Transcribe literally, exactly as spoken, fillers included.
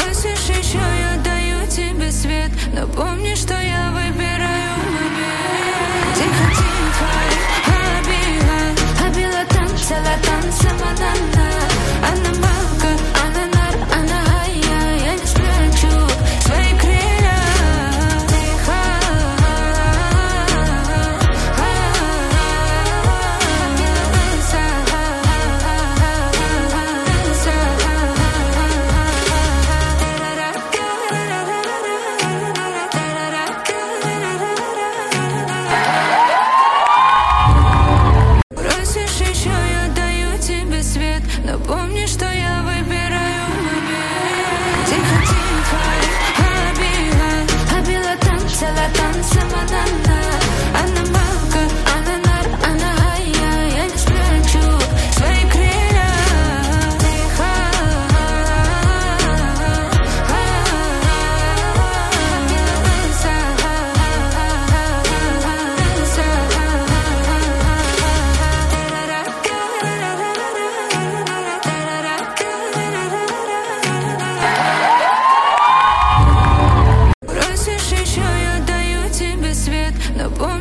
Просишь еще, я даю тебе свет, но помни, что я выбираю момент. Тихо-тихо, обила, обила танцела, танца манана. Она малка, она нар, она ая. Я не спрячу свои крылья. Тихо, просишь еще, я даю тебе свет, но помни, что я выбираю момент. Тихо-тихо, обила, обила танцела, танца манана. Она малка, она нар, она ая. Я не спрячу свои крылья. Тихо, просишь еще, я даю тебе свет, но помни,